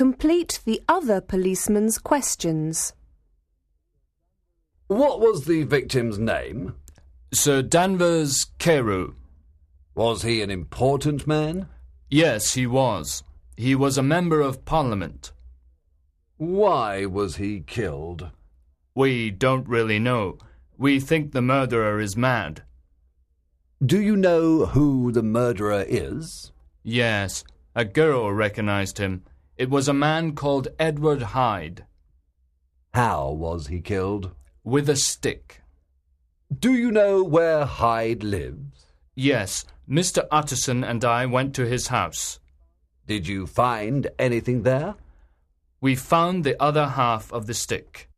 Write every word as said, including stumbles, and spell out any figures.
Complete the other policeman's questions. What was the victim's name? Sir Danvers Carew. Was he an important man? Yes, he was. He was a member of Parliament. Why was he killed? We don't really know. We think the murderer is mad. Do you know who the murderer is? Yes, a girl recognized him. It was a man called Edward Hyde. How was he killed? With a stick. Do you know where Hyde lives? Yes, Mister Utterson and I went to his house. Did you find anything there? We found the other half of the stick.